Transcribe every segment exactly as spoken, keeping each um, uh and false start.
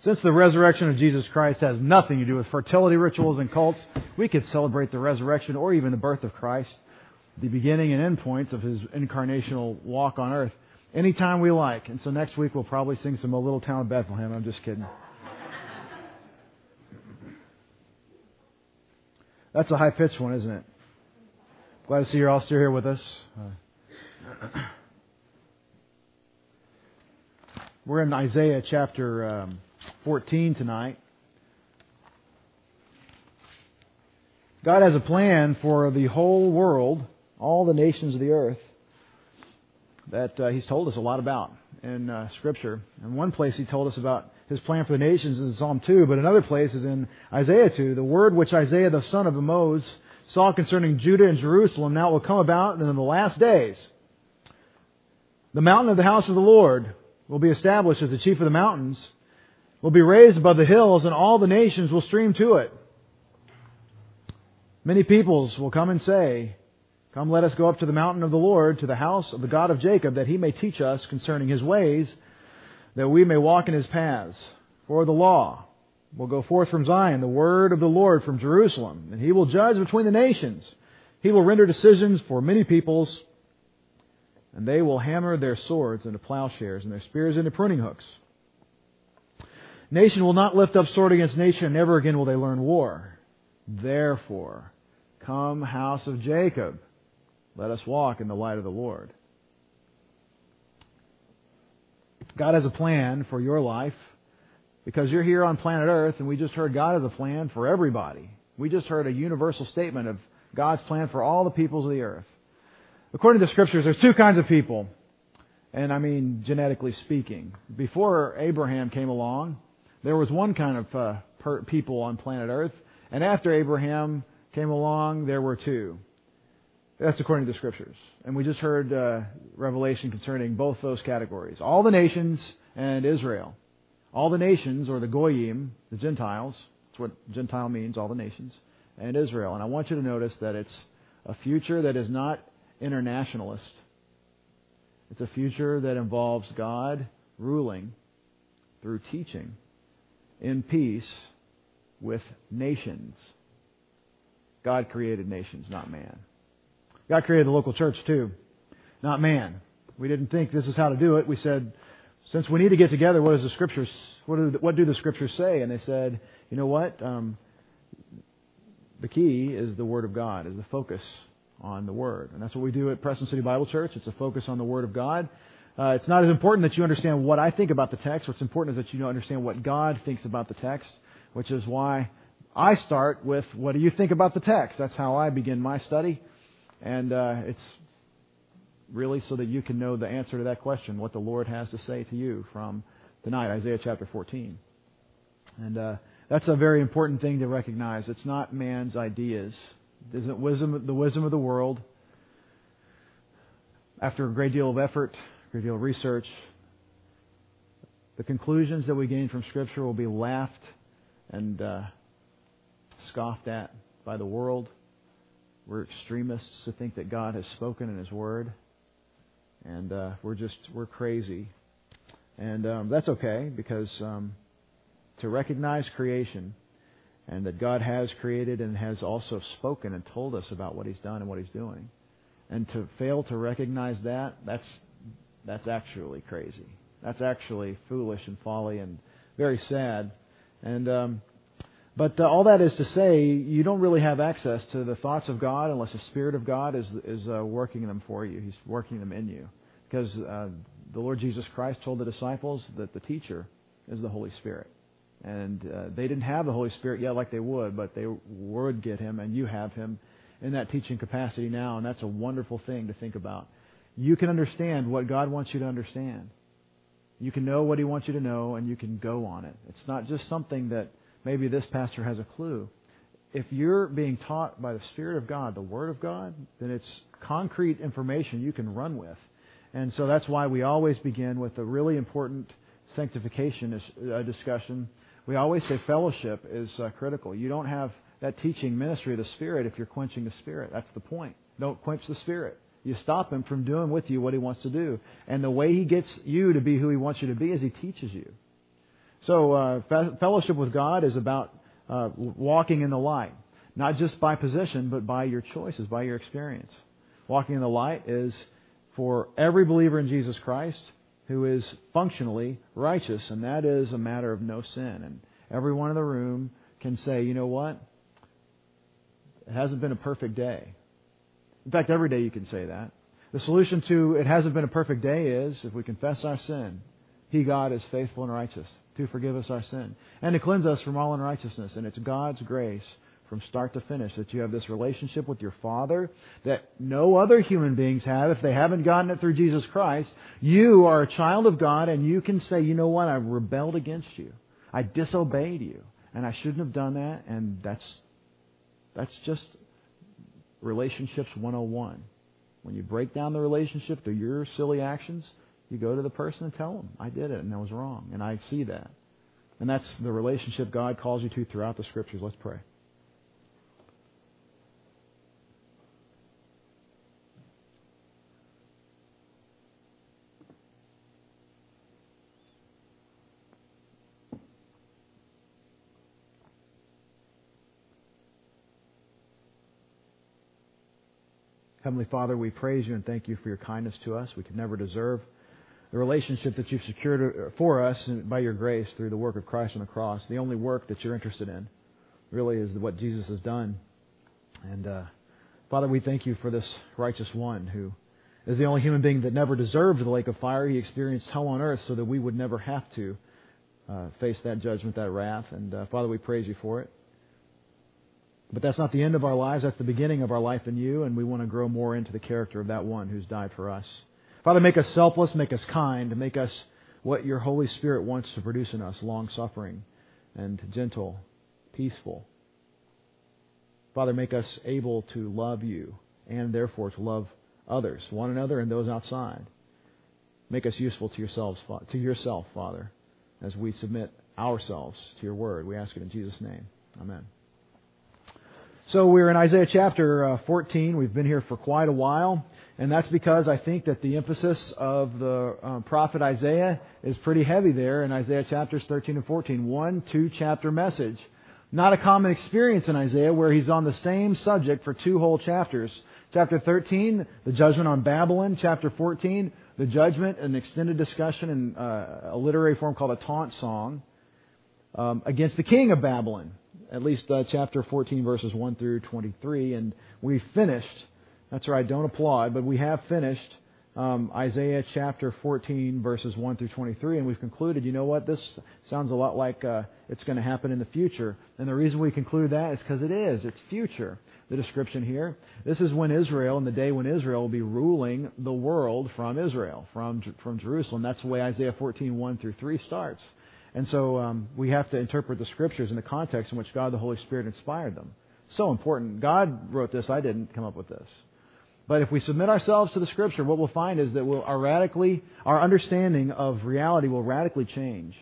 Since the resurrection of Jesus Christ has nothing to do with fertility rituals and cults, we could celebrate the resurrection or even the birth of Christ, the beginning and end points of His incarnational walk on earth, anytime we like. And so next week we'll probably sing some O Little Town of Bethlehem. I'm just kidding. That's a high-pitched one, isn't it? Glad to see you're all still here with us. Uh, we're in Isaiah chapter um, fourteen tonight. God has a plan for the whole world, all the nations of the earth, that uh, He's told us a lot about in uh, Scripture. In one place He told us about His plan for the nations in Psalm two, but another place is in Isaiah two. The word which Isaiah the son of Amoz saw concerning Judah and Jerusalem, now it will come about in the last days. The mountain of the house of the Lord will be established as the chief of the mountains, will be raised above the hills, and all the nations will stream to it. Many peoples will come and say, "Come, let us go up to the mountain of the Lord, to the house of the God of Jacob, that He may teach us concerning His ways, that we may walk in His paths. For the law will go forth from Zion, the word of the Lord from Jerusalem, and He will judge between the nations. He will render decisions for many peoples, and they will hammer their swords into plowshares and their spears into pruning hooks. Nation will not lift up sword against nation, and never again will they learn war. Therefore, come, house of Jacob, let us walk in the light of the Lord." God has a plan for your life because you're here on planet Earth, and we just heard God has a plan for everybody. We just heard a universal statement of God's plan for all the peoples of the earth. According to the Scriptures, there's two kinds of people, and I mean genetically speaking. Before Abraham came along, there was one kind of uh, per- people on planet Earth, and after Abraham came along, there were two. That's according to the Scriptures. And we just heard uh, revelation concerning both those categories. All the nations and Israel. All the nations, or the Goyim, the Gentiles. That's what Gentile means, all the nations. And Israel. And I want you to notice that it's a future that is not internationalist. It's a future that involves God ruling through teaching in peace with nations. God created nations, not man. God created the local church too, not man. We didn't think this is how to do it. We said, since we need to get together, what does the Scriptures? What do the, what do the Scriptures say? And they said, you know what? Um, the key is the Word of God, is the focus on the Word, and that's what we do at Preston City Bible Church. It's a focus on the Word of God. Uh, it's not as important that you understand what I think about the text. What's important is that you understand what God thinks about the text, which is why I start with, what do you think about the text? That's how I begin my study. And uh, it's really so that you can know the answer to that question, what the Lord has to say to you from tonight, Isaiah chapter fourteen. And uh, that's a very important thing to recognize. It's not man's ideas. It isn't wisdom, the wisdom of the world. After a great deal of effort, a great deal of research, the conclusions that we gain from Scripture will be laughed and uh, scoffed at by the world. We're extremists to think that God has spoken in His Word. And uh, we're just, we're crazy. And um, that's okay, because um, to recognize creation and that God has created and has also spoken and told us about what He's done and what He's doing, and to fail to recognize that, that's that's actually crazy. That's actually foolish and folly and very sad. And um, But uh, all that is to say, you don't really have access to the thoughts of God unless the Spirit of God is is uh, working them for you. He's working them in you. Because uh, the Lord Jesus Christ told the disciples that the teacher is the Holy Spirit. And uh, they didn't have the Holy Spirit yet like they would, but they would get Him, and you have Him in that teaching capacity now. And that's a wonderful thing to think about. You can understand what God wants you to understand. You can know what He wants you to know, and you can go on it. It's not just something that maybe this pastor has a clue. If you're being taught by the Spirit of God, the Word of God, then it's concrete information you can run with. And so that's why we always begin with a really important sanctification discussion. We always say fellowship is uh, critical. You don't have that teaching ministry of the Spirit if you're quenching the Spirit. That's the point. Don't quench the Spirit. You stop Him from doing with you what He wants to do. And the way He gets you to be who He wants you to be is He teaches you. So uh, fe- fellowship with God is about uh, walking in the light, not just by position, but by your choices, by your experience. Walking in the light is for every believer in Jesus Christ who is functionally righteous, and that is a matter of no sin. And everyone in the room can say, you know what? It hasn't been a perfect day. In fact, every day you can say that. The solution to it hasn't been a perfect day is, if we confess our sin, He, God, is faithful and righteous to forgive us our sin and to cleanse us from all unrighteousness. And it's God's grace from start to finish that you have this relationship with your Father that no other human beings have if they haven't gotten it through Jesus Christ. You are a child of God, and you can say, you know what, I rebelled against you. I disobeyed you, and I shouldn't have done that, and that's that's just relationships one oh one. When you break down the relationship through your silly actions, you go to the person and tell them, I did it, and I was wrong, and I see that. And that's the relationship God calls you to throughout the Scriptures. Let's pray. Heavenly Father, we praise you and thank you for your kindness to us. We could never deserve the relationship that you've secured for us by your grace through the work of Christ on the cross. The only work that you're interested in really is what Jesus has done. And uh, Father, we thank you for this righteous one who is the only human being that never deserved the lake of fire. He experienced hell on earth so that we would never have to uh, face that judgment, that wrath. And uh, Father, we praise you for it. But that's not the end of our lives. That's the beginning of our life in you, and we want to grow more into the character of that one who's died for us. Father, make us selfless, make us kind, make us what your Holy Spirit wants to produce in us, long-suffering and gentle, peaceful. Father, make us able to love you and therefore to love others, one another and those outside. Make us useful to yourselves, to yourself, Father, as we submit ourselves to your word. We ask it in Jesus' name. Amen. So we're in Isaiah chapter uh, fourteen. We've been here for quite a while, and that's because I think that the emphasis of the uh, prophet Isaiah is pretty heavy there in Isaiah chapters thirteen and fourteen. One, two chapter message. Not a common experience in Isaiah where he's on the same subject for two whole chapters. Chapter thirteen, the judgment on Babylon. Chapter fourteen, the judgment, an extended discussion in uh, a literary form called a taunt song um, against the king of Babylon. At least uh, chapter fourteen, verses one through twenty-three. And we finished, that's right, don't applaud, but we have finished um, Isaiah chapter fourteen, verses one through twenty-three. And we've concluded, you know what, this sounds a lot like uh, it's going to happen in the future. And the reason we conclude that is because it is. It's future, the description here. This is when Israel, in the day when Israel will be ruling the world from Israel, from, from Jerusalem. That's the way Isaiah fourteen, one through three starts. And so um, we have to interpret the Scriptures in the context in which God the Holy Spirit inspired them. So important. God wrote this. I didn't come up with this. But if we submit ourselves to the Scripture, what we'll find is that we'll, our radically, our understanding of reality will radically change.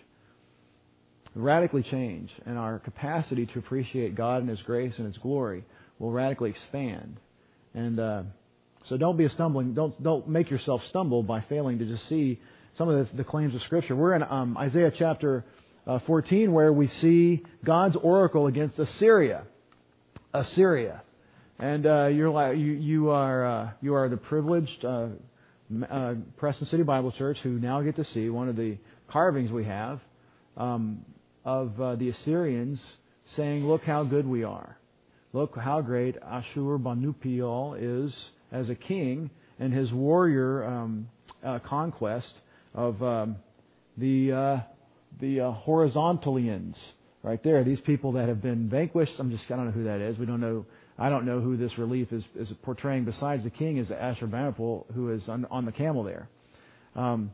Radically change. And our capacity to appreciate God and His grace and His glory will radically expand. And uh, so don't be a stumbling, don't, don't make yourself stumble by failing to just see some of the, the claims of Scripture. We're in um, Isaiah chapter uh, fourteen, where we see God's oracle against Assyria. Assyria, and uh, you're like you, you are uh, you are the privileged uh, uh, Preston City Bible Church who now get to see one of the carvings we have um, of uh, the Assyrians saying, "Look how good we are! Look how great Ashurbanipal is as a king and his warrior um, uh, conquest." Of um, the uh, the uh, horizontalians, right there. These people that have been vanquished. I'm just I don't know who that is. We don't know. I don't know who this relief is, is portraying. Besides the king, is Ashurbanipal, who is on, on the camel there. Um,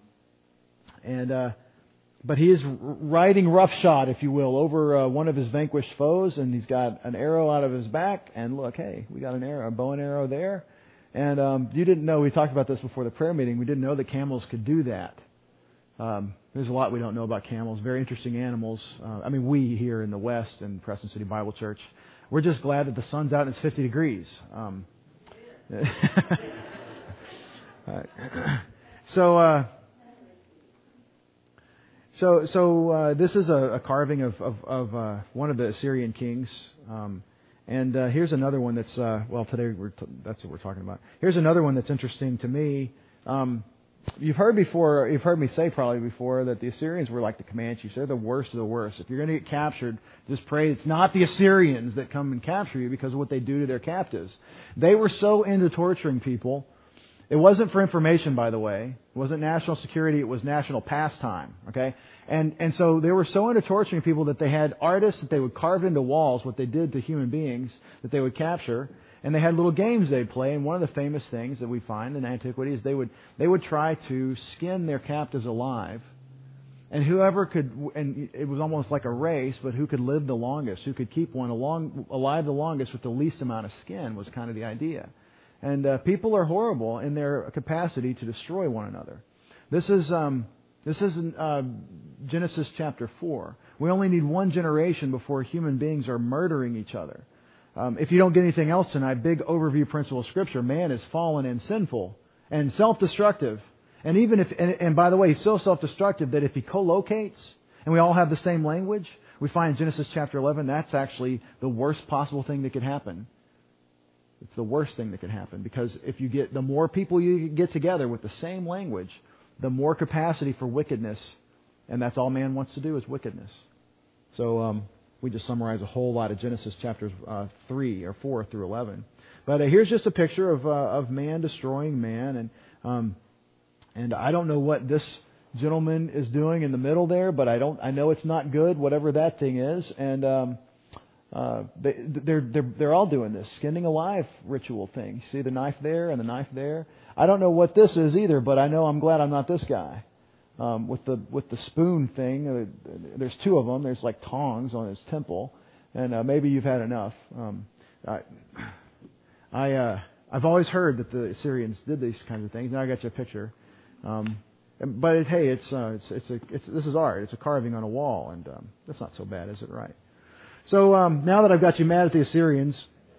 and uh, but he is riding roughshod, if you will, over uh, one of his vanquished foes, and he's got an arrow out of his back. And look, hey, we got an arrow, a bow and arrow there. And um, you didn't know. We talked about this before the prayer meeting. We didn't know that camels could do that. Um, there's a lot we don't know about camels. Very interesting animals. Uh, I mean, we here in the West in Preston City Bible Church, we're just glad that the sun's out and it's fifty degrees. Um, so, uh, So, so uh, this is a, a carving of of, of uh, one of the Assyrian kings, um, and uh, here's another one that's uh, well today we're t- that's what we're talking about. Here's another one that's interesting to me. Um, you've heard before, you've heard me say probably before that the Assyrians were like the Comanches. They're the worst of the worst. If you're going to get captured, just pray it's not the Assyrians that come and capture you because of what they do to their captives. They were so into torturing people. It wasn't for information, by the way. It wasn't national security. It was national pastime. Okay, and and so they were so into torturing people that they had artists that they would carve into walls what they did to human beings that they would capture, and they had little games they'd play. And one of the famous things that we find in antiquity is they would they would try to skin their captives alive, and whoever could, and it was almost like a race, but who could live the longest, who could keep one along, alive the longest with the least amount of skin was kind of the idea. And uh, people are horrible in their capacity to destroy one another. This is um, this is in, uh, Genesis chapter four. We only need one generation before human beings are murdering each other. Um, if you don't get anything else tonight, big overview principle of Scripture: man is fallen and sinful and self-destructive. And even if, and, and by the way, he's so self-destructive that if he co-locates and we all have the same language, we find in Genesis chapter eleven that's actually the worst possible thing that could happen. It's the worst thing that could happen, because if you get the more people you get together with the same language, the more capacity for wickedness, and that's all man wants to do is wickedness. So um, we just summarize a whole lot of Genesis chapters uh, three or four through eleven. But uh, here's just a picture of uh, of man destroying man, and um, and I don't know what this gentleman is doing in the middle there, but I don't I know it's not good, whatever that thing is, and. Um, Uh, they, they're they're they're all doing this skinning alive ritual thing. You see the knife there and the knife there. I don't know what this is either, but I know I'm glad I'm not this guy. Um, with the with the spoon thing, uh, there's two of them. There's like tongs on his temple, and uh, maybe you've had enough. Um, I I uh, I've always heard that the Assyrians did these kinds of things. Now I got you a picture. Um, but it, hey, it's uh, it's it's a it's this is art. It's a carving on a wall, and um, that's not so bad, is it? Right. So um, now that I've got you mad at the Assyrians,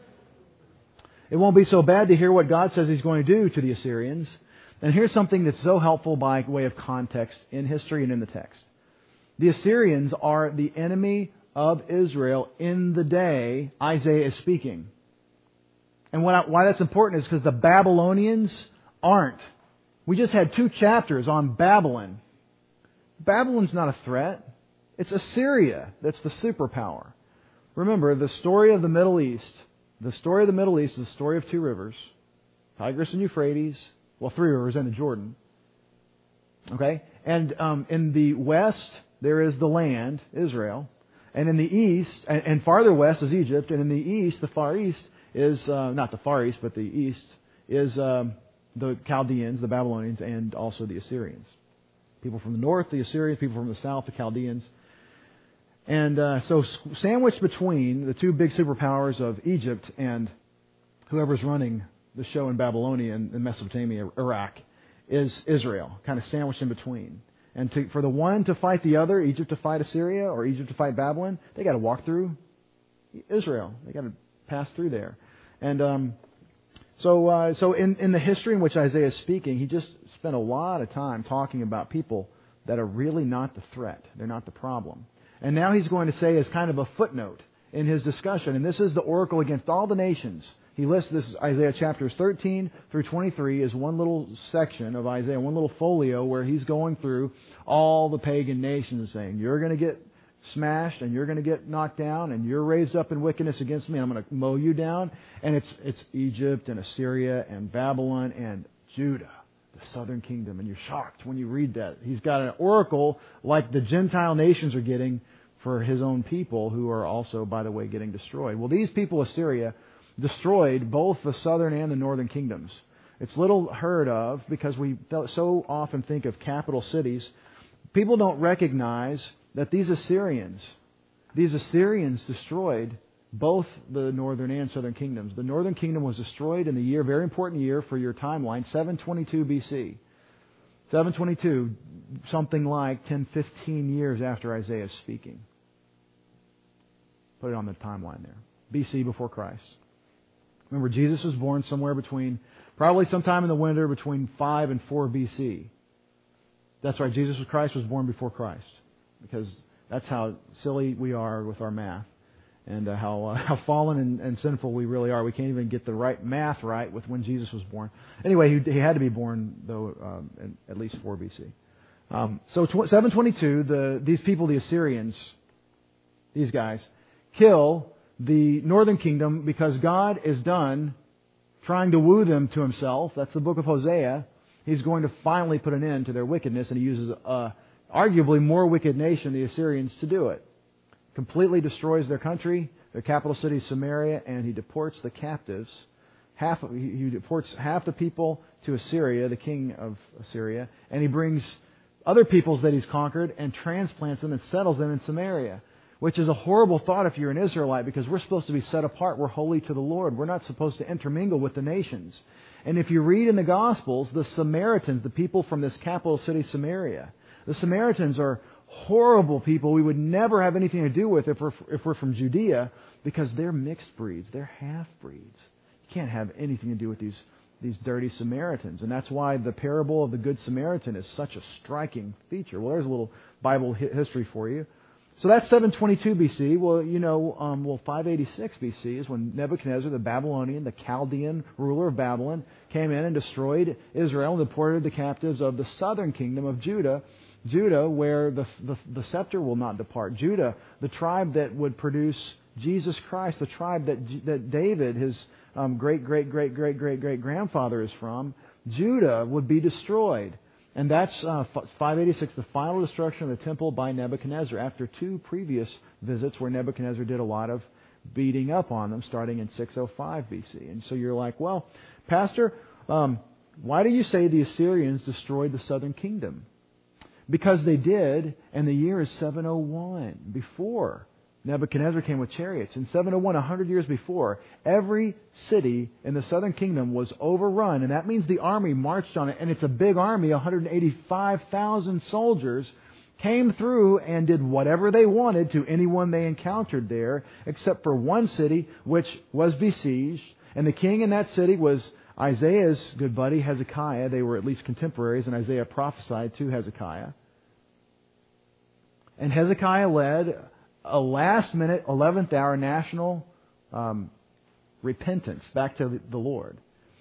it won't be so bad to hear what God says He's going to do to the Assyrians. And here's something that's so helpful by way of context in history and in the text. The Assyrians are the enemy of Israel in the day Isaiah is speaking. And what I, why that's important is because the Babylonians aren't. We just had two chapters on Babylon. Babylon's not a threat. It's Assyria that's the superpower. Remember, the story of the Middle East, the story of the Middle East is the story of two rivers, Tigris and Euphrates, well, three rivers and the Jordan. Okay? And um, in the west, there is the land, Israel. And in the east, and, and farther west is Egypt. And in the east, the far east is, uh, not the far east, but the east is um, the Chaldeans, the Babylonians, and also the Assyrians. People from the north, the Assyrians, people from the south, the Chaldeans. And uh, so sandwiched between the two big superpowers of Egypt and whoever's running the show in Babylonia and in Mesopotamia, Iraq, is Israel, kind of sandwiched in between. And to, for the one to fight the other, Egypt to fight Assyria or Egypt to fight Babylon, they got to walk through Israel. They got to pass through there. And um, so uh, so in, in the history in which Isaiah is speaking, he just spent a lot of time talking about people that are really not the threat. They're not the problem. And now he's going to say as kind of a footnote in his discussion, and this is the oracle against all the nations. He lists this, Isaiah chapters thirteen through twenty-three is one little section of Isaiah, one little folio where he's going through all the pagan nations saying, you're going to get smashed and you're going to get knocked down and you're raised up in wickedness against me and I'm going to mow you down. And it's it's Egypt and Assyria and Babylon and Judah, the southern kingdom. And you're shocked when you read that. He's got an oracle like the Gentile nations are getting for his own people who are also, by the way, getting destroyed. Well, these people, Assyria, destroyed both the southern and the northern kingdoms. It's little heard of because we so often think of capital cities. People don't recognize that these Assyrians, these Assyrians destroyed both the northern and southern kingdoms. The northern kingdom was destroyed in the year, very important year for your timeline, seven twenty-two B C. seven twenty-two, something like ten, fifteen years after Isaiah is speaking. Put it on the timeline there. B C before Christ. Remember, Jesus was born somewhere between, probably sometime in the winter between five and four B C. That's right, Jesus Christ was born before Christ. because that's how silly we are with our math, and uh, how uh, how fallen and, and sinful we really are. We can't even get the right math right with when Jesus was born. Anyway, he, he had to be born, though, um, in, at least four B C. Um, so tw- seven twenty-two, the these people, the Assyrians, these guys, kill the northern kingdom because God is done trying to woo them to himself. That's the book of Hosea. He's going to finally put an end to their wickedness, and he uses a arguably more wicked nation, the Assyrians, to do it. Completely destroys their country, their capital city, Samaria, and he deports the captives. Half of, he, he deports half the people to Assyria, the king of Assyria, and he brings other peoples that he's conquered and transplants them and settles them in Samaria, which is a horrible thought if you're an Israelite, because we're supposed to be set apart. We're holy to the Lord. We're not supposed to intermingle with the nations. And if you read in the Gospels, the Samaritans, the people from this capital city, Samaria, the Samaritans are horrible people we would never have anything to do with if we're, if we're from Judea, because they're mixed breeds. They're half-breeds. You can't have anything to do with these, these dirty Samaritans. And that's why the parable of the Good Samaritan is such a striking feature. Well, there's a little Bible history for you. So that's seven twenty-two B C. Well, you know, um, well, five eighty-six B C is when Nebuchadnezzar, the Babylonian, the Chaldean ruler of Babylon, came in and destroyed Israel and deported the captives of the southern kingdom of Judah. Judah, where the, the, the scepter will not depart. Judah, the tribe that would produce Jesus Christ, the tribe that, that David, his um, great, great, great, great, great, great grandfather is from. Judah would be destroyed. And that's uh, five eighty-six, the final destruction of the temple by Nebuchadnezzar, after two previous visits where Nebuchadnezzar did a lot of beating up on them, starting in six oh five B C. And so you're like, well, Pastor, um, why do you say the Assyrians destroyed the southern kingdom? Because they did, and the year is seven oh one, before Nebuchadnezzar came with chariots. In seven oh one, one hundred years before, every city in the southern kingdom was overrun, and that means the army marched on it, and it's a big army, one hundred eighty-five thousand soldiers came through and did whatever they wanted to anyone they encountered there, except for one city which was besieged, and the king in that city was Isaiah's good buddy, Hezekiah. They were at least contemporaries, and Isaiah prophesied to Hezekiah. And Hezekiah led a last-minute, eleventh hour national um, repentance back to the Lord.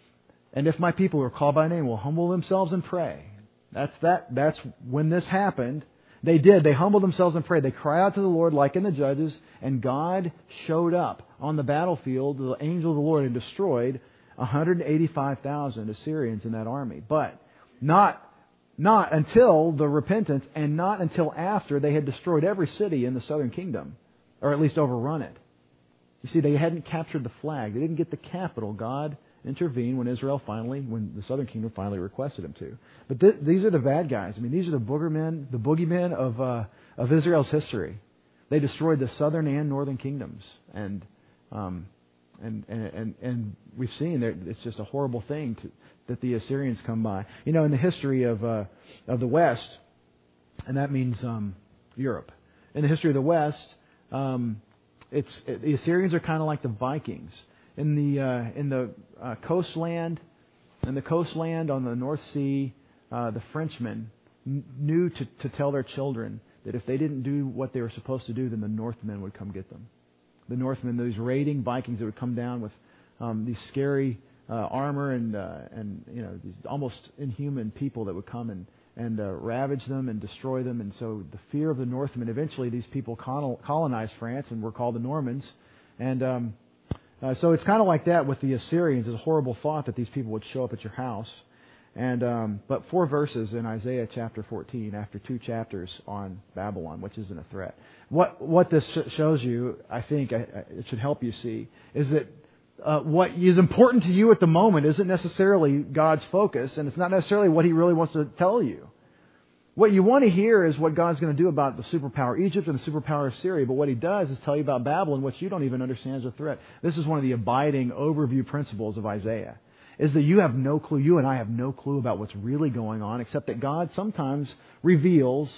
And if my people who are called by name will humble themselves and pray. That's that. That's when this happened. They did. They humbled themselves and prayed. They cried out to the Lord like in the Judges, and God showed up on the battlefield. The angel of the Lord had destroyed one hundred eighty-five thousand Assyrians in that army. But not Not until the repentance, and not until after they had destroyed every city in the southern kingdom, or at least overrun it. You see, they hadn't captured the flag. They didn't get the capital. God intervened when Israel finally, when the southern kingdom finally requested him to. But th- these are the bad guys. I mean, these are the boogermen, the boogeymen of uh, of Israel's history. They destroyed the southern and northern kingdoms, and um, and, and and and we've seen that it's just a horrible thing to. that the Assyrians come by. You know, in the history of uh, of the West, and that means um, Europe. In the history of the West, um, it's it, the Assyrians are kind of like the Vikings. In the uh, in the uh, coastland, in the coastland on the North Sea, uh, the Frenchmen n- knew to, to tell their children that if they didn't do what they were supposed to do, then the Northmen would come get them. The Northmen, these raiding Vikings that would come down with um, these scary Uh, armor and uh, and you know these almost inhuman people that would come and and uh, ravage them and destroy them. And so the fear of the Northmen. Eventually, these people colonized France and were called the Normans. And um, uh, so it's kind of like that with the Assyrians. It's a horrible thought that these people would show up at your house. And um, but four verses in Isaiah chapter fourteen, after two chapters on Babylon, which isn't a threat. What what this shows you, I think, I, I, it should help you see, is that. Uh, what is important to you at the moment isn't necessarily God's focus, and it's not necessarily what He really wants to tell you. What you want to hear is what God's going to do about the superpower Egypt and the superpower Syria, but what He does is tell you about Babylon, which you don't even understand as a threat. This is one of the abiding overview principles of Isaiah, is that you have no clue, you and I have no clue about what's really going on, except that God sometimes reveals.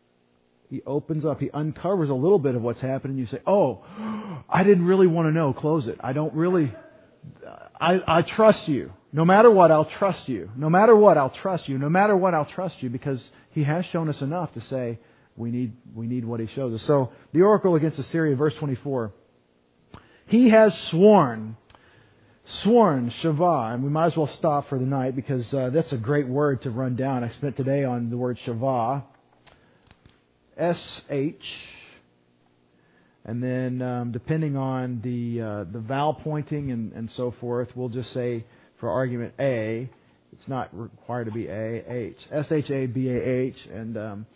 He opens up, He uncovers a little bit of what's happening. You say, oh, I didn't really want to know. Close it. I don't really, I, I trust you. No matter what, I'll trust you. No matter what, I'll trust you. No matter what, I'll trust you, because He has shown us enough to say, we need we need what He shows us. So the oracle against Assyria, verse twenty-four. He has sworn, sworn, Shavah, and we might as well stop for the night because uh, that's a great word to run down. I spent today on the word Shavah, S H, and then um, depending on the uh, the vowel pointing and, and so forth, we'll just say for argument A. It's not required to be A, H. S H A B A H, and um,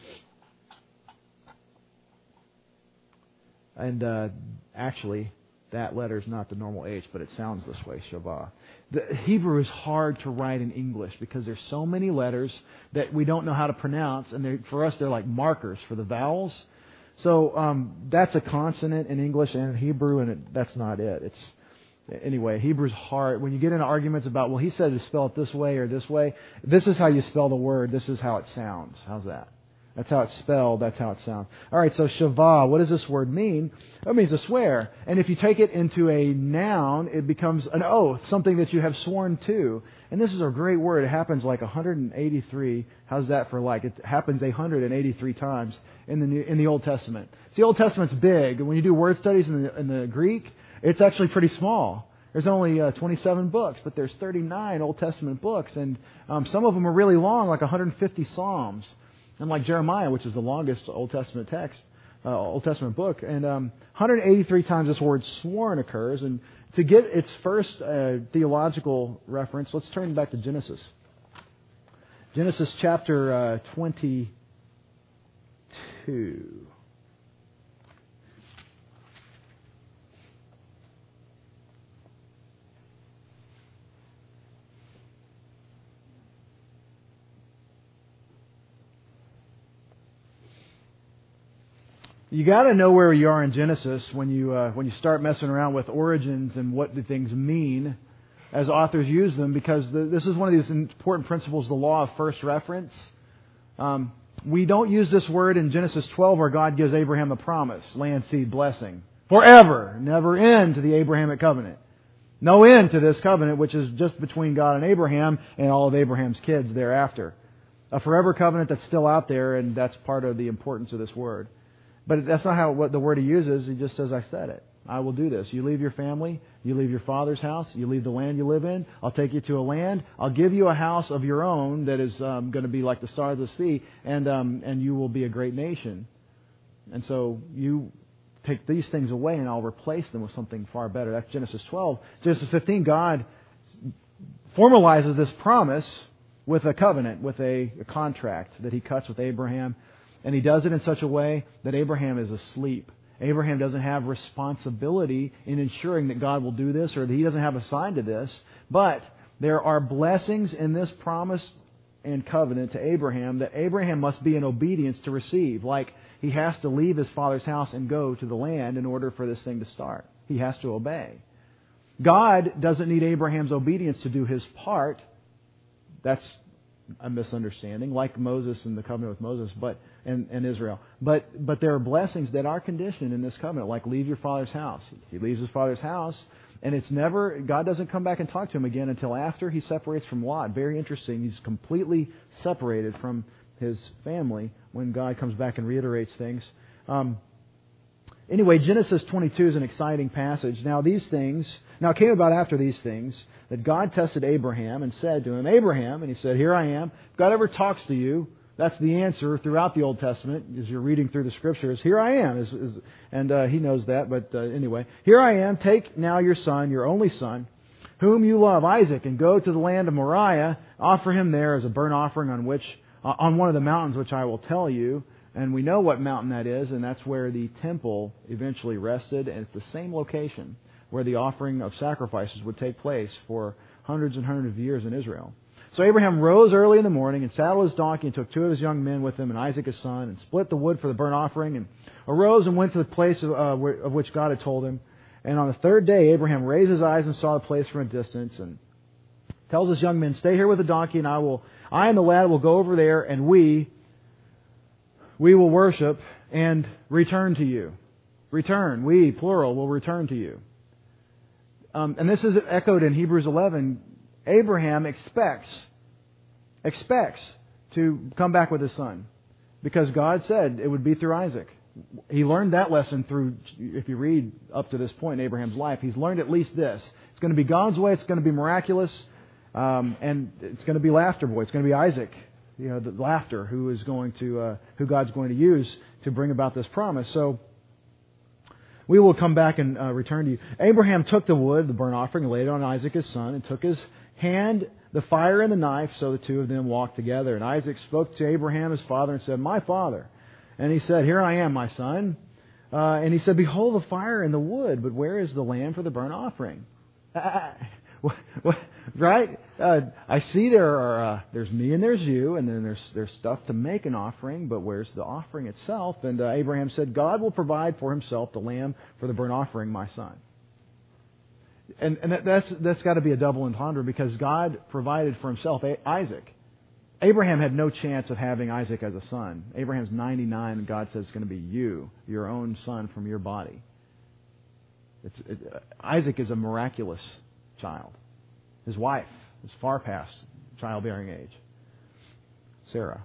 and uh, actually, that letter is not the normal H, but it sounds this way, Shavah. The Hebrew is hard to write in English because there's so many letters that we don't know how to pronounce, and for us they're like markers for the vowels. So um, that's a consonant in English and in Hebrew, and it, that's not it. It's Anyway, Hebrew's hard. When you get into arguments about, well, he said to spell it this way or this way, this is how you spell the word. This is how it sounds. How's that? That's how it's spelled. That's how it sounds. All right, so Shavah, what does this word mean? It means to swear. And if you take it into a noun, it becomes an oath, something that you have sworn to. And this is a great word. It happens like one hundred eighty-three. How's that for like? It happens one hundred eighty-three times in the New, in the Old Testament. See, the Old Testament's big. When you do word studies in the, in the Greek, it's actually pretty small. There's only uh, twenty-seven books, but there's thirty-nine Old Testament books, and um, some of them are really long, like one hundred fifty Psalms, and like Jeremiah, which is the longest Old Testament text, uh, Old Testament book. And um, one hundred eighty-three times this word "sworn" occurs. And to get its first uh, theological reference, let's turn back to Genesis. Genesis chapter uh, twenty-two. You got to know where you are in Genesis when you uh, when you start messing around with origins and what do things mean as authors use them, because the, this is one of these important principles, the law of first reference. Um, we don't use this word in Genesis twelve where God gives Abraham a promise, land, seed, blessing, forever, never end to the Abrahamic covenant. No end to this covenant, which is just between God and Abraham and all of Abraham's kids thereafter. A forever covenant that's still out there, and that's part of the importance of this word. But that's not how what the word He uses. He just says, I said it. I will do this. You leave your family. You leave your father's house. You leave the land you live in. I'll take you to a land. I'll give you a house of your own that is um, going to be like the star of the sea, and um, and you will be a great nation. And so you take these things away, and I'll replace them with something far better. That's Genesis twelve. Genesis fifteen, God formalizes this promise with a covenant, with a, a contract that He cuts with Abraham. And He does it in such a way that Abraham is asleep. Abraham doesn't have responsibility in ensuring that God will do this, or that he doesn't have a sign to this. But there are blessings in this promise and covenant to Abraham that Abraham must be in obedience to receive. Like he has to leave his father's house and go to the land in order for this thing to start. He has to obey. God doesn't need Abraham's obedience to do His part. That's a misunderstanding, like Moses and the covenant with Moses, but and, and Israel. But but there are blessings that are conditioned in this covenant, like leave your father's house. He leaves his father's house, and it's never, God doesn't come back and talk to him again until after he separates from Lot. Very interesting. He's completely separated from his family when God comes back and reiterates things. Um, Anyway, Genesis twenty-two is an exciting passage. Now these things, now it came about after these things that God tested Abraham and said to him, Abraham, and He said, here I am. If God ever talks to you, that's the answer throughout the Old Testament as you're reading through the Scriptures. Here I am. Is, is, and uh, He knows that, but uh, anyway. Here I am. Take now your son, your only son, whom you love, Isaac, and go to the land of Moriah. Offer him there as a burnt offering on which, uh, on one of the mountains which I will tell you. And we know what mountain that is, and that's where the temple eventually rested. And it's the same location where the offering of sacrifices would take place for hundreds and hundreds of years in Israel. So Abraham rose early in the morning and saddled his donkey and took two of his young men with him and Isaac his son and split the wood for the burnt offering and arose and went to the place of, uh, of which God had told him. And on the third day, Abraham raised his eyes and saw the place from a distance and tells his young men, stay here with the donkey, and I will, I and the lad will go over there, and we... We will worship and return to you. Return. We, plural, will return to you. Um, and this is echoed in Hebrews eleven. Abraham expects, expects to come back with his son. because God said it would be through Isaac. He learned that lesson through, if you read up to this point in Abraham's life, he's learned at least this. It's going to be God's way, it's going to be miraculous, um, and it's going to be laughter boy. It's going to be Isaac, you know, the laughter, who is going to, uh, who God's going to use to bring about this promise. So we will come back and uh, return to you. Abraham took the wood, the burnt offering, and laid it on Isaac his son, and took his hand, the fire and the knife, so the two of them walked together. And Isaac spoke to Abraham his father and said, "My father." And he said, "Here I am, my son." Uh, and he said, "Behold the fire and the wood, but where is the lamb for the burnt offering?" Uh, what, what, right? Uh, I see there are uh, there's me and there's you, and then there's there's stuff to make an offering, but where's the offering itself? And uh, Abraham said, "God will provide for Himself the lamb for the burnt offering, my son." And, and that, that's that's got to be a double entendre, because God provided for Himself Isaac. Abraham had no chance of having Isaac as a son. Abraham's ninety-nine, and God says it's going to be you, your own son from your body. It's, it, uh, Isaac is a miraculous child. His wife is far past childbearing age, Sarah.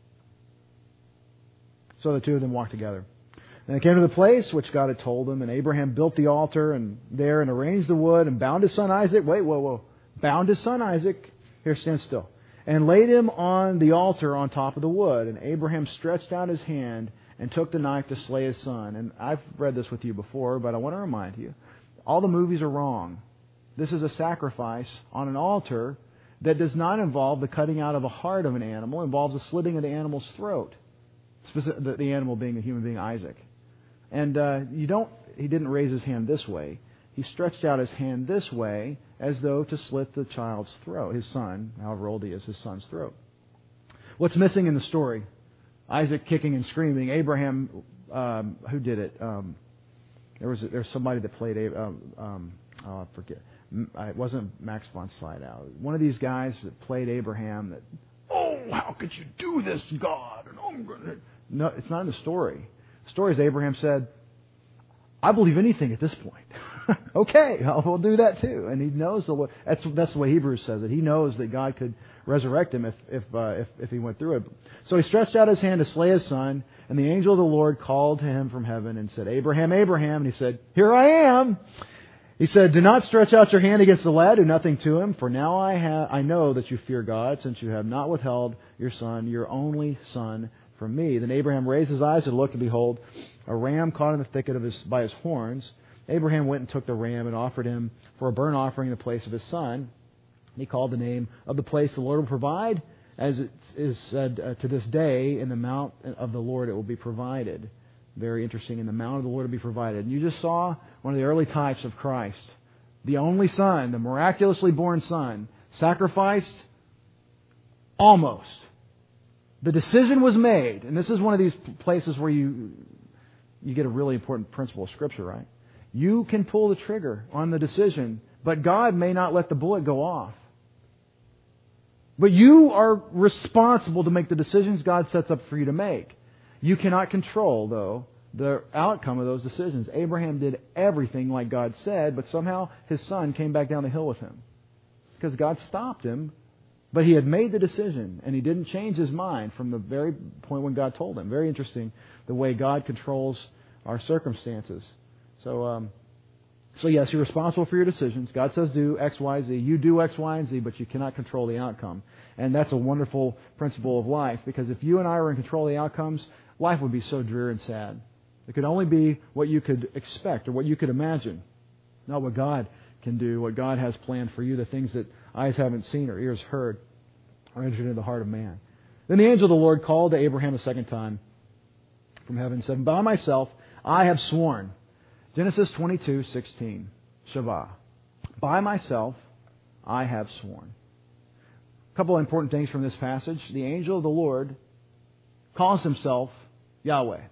So the two of them walked together. And they came to the place which God had told them, and Abraham built the altar and there and arranged the wood and bound his son Isaac. Wait, whoa, whoa. Bound his son Isaac. Here, stand still. And laid him on the altar on top of the wood. And Abraham stretched out his hand and took the knife to slay his son. And I've read this with you before, but I want to remind you, all the movies are wrong. This is a sacrifice on an altar that does not involve the cutting out of a heart of an animal. It involves the slitting of the animal's throat. Specific, the, the animal being a human being, Isaac. And uh, you don't. He didn't raise his hand this way. He stretched out his hand this way, as though to slit the child's throat, his son, however old he is, his son's throat. What's missing in the story? Isaac kicking and screaming. Abraham, um, who did it? Um, there was there's somebody that played. Um, um, oh, I forget. It wasn't Max von Sydow. One of these guys that played Abraham. That, oh, how could you do this, God? And I'm gonna... No, it's not in the story. The story is Abraham said, "I believe anything at this point." Okay, we'll do that too. And he knows the that's that's the way Hebrews says it. He knows that God could resurrect him if if uh, if, if he went through it. So he stretched out his hand to slay his son, and the angel of the Lord called to him from heaven and said, "Abraham, Abraham." And he said, "Here I am." He said, "Do not stretch out your hand against the lad, do nothing to him, for now I have I know that you fear God, since you have not withheld your son, your only son, from me." Then Abraham raised his eyes and looked, and behold, a ram caught in the thicket of his by his horns. Abraham went and took the ram and offered him for a burnt offering in the place of his son. He called the name of the place "The Lord will provide," as it is said uh, to this day, "In the mount of the Lord it will be provided." Very interesting. In the mount of the Lord will be provided. And you just saw one of the early types of Christ. The only Son, the miraculously born Son, sacrificed almost. The decision was made. And this is one of these places where you you get a really important principle of Scripture, right? You can pull the trigger on the decision, but God may not let the bullet go off. But you are responsible to make the decisions God sets up for you to make. You cannot control, though, the outcome of those decisions. Abraham did everything like God said, but somehow his son came back down the hill with him. Because God stopped him, but he had made the decision, and he didn't change his mind from the very point when God told him. Very interesting, the way God controls our circumstances. So, um, so yes, you're responsible for your decisions. God says do X, Y, Z. You do X, Y, and Z, but you cannot control the outcome. And that's a wonderful principle of life, because if you and I were in control of the outcomes, life would be so dreary and sad. It could only be what you could expect or what you could imagine, not what God can do, what God has planned for you, the things that eyes haven't seen or ears heard or entered into the heart of man. Then the angel of the Lord called to Abraham a second time from heaven and said, "By myself I have sworn." Genesis twenty-two sixteen, Shavah. "By myself I have sworn." A couple of important things from this passage. The angel of the Lord calls himself Yahweh.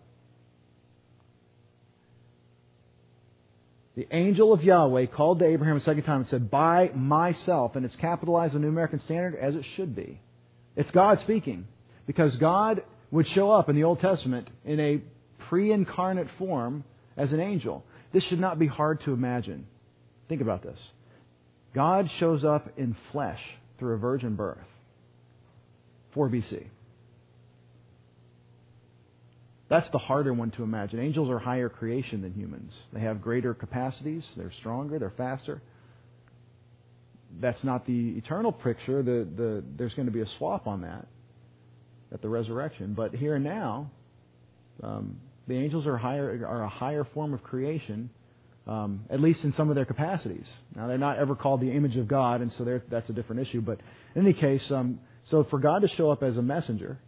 The angel of Yahweh called to Abraham a second time and said, "By myself." And it's capitalized in the New American Standard, as it should be. It's God speaking. Because God would show up in the Old Testament in a pre-incarnate form as an angel. This should not be hard to imagine. Think about this. God shows up in flesh through a virgin birth. four B C. That's the harder one to imagine. Angels are higher creation than humans. They have greater capacities. They're stronger. They're faster. That's not the eternal picture. The, the, there's going to be a swap on that at the resurrection. But here and now, um, the angels are higher are a higher form of creation, um, at least in some of their capacities. Now, they're not ever called the image of God, and so that's a different issue. But in any case, um, so for God to show up as a messenger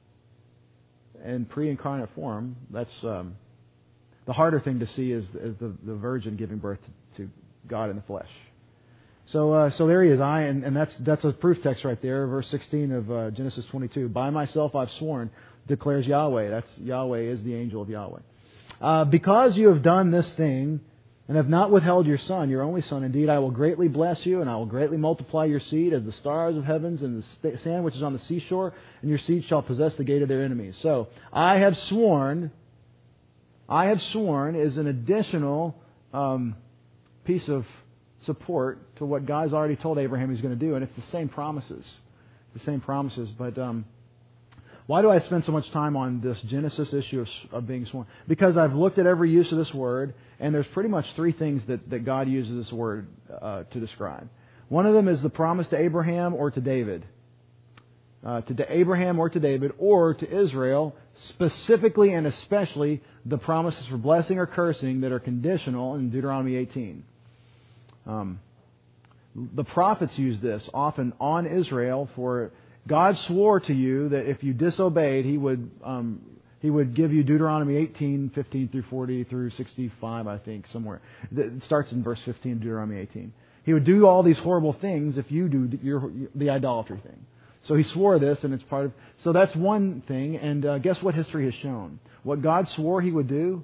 in pre-incarnate form, that's um, the harder thing to see is, is the, the virgin giving birth to, to God in the flesh. So, uh, so there he is. I and, and that's that's a proof text right there, verse sixteen of uh, Genesis twenty-two. By myself I've sworn, declares Yahweh. That's Yahweh is the angel of Yahweh. Uh, because you have done this thing and have not withheld your son, your only son, indeed I will greatly bless you, and I will greatly multiply your seed as the stars of heavens and the sand which is on the seashore, and your seed shall possess the gate of their enemies. So I have sworn. I have sworn is an additional um, piece of support to what God's already told Abraham He's going to do, and it's the same promises, the same promises. But um, why do I spend so much time on this Genesis issue of, of being sworn? Because I've looked at every use of this word, and there's pretty much three things that, that God uses this word uh, to describe. One of them is the promise to Abraham or to David, uh, to, to Abraham or to David, or to Israel, specifically and especially the promises for blessing or cursing that are conditional in Deuteronomy eighteen. Um, the prophets use this often on Israel for God swore to you that if you disobeyed, He would um, He would give you Deuteronomy eighteen, fifteen through forty through sixty-five, I think, somewhere. It starts in verse fifteen of Deuteronomy eighteen. He would do all these horrible things if you do your, the idolatry thing. So He swore this, and it's part of... So that's one thing, and uh, guess what history has shown? What God swore He would do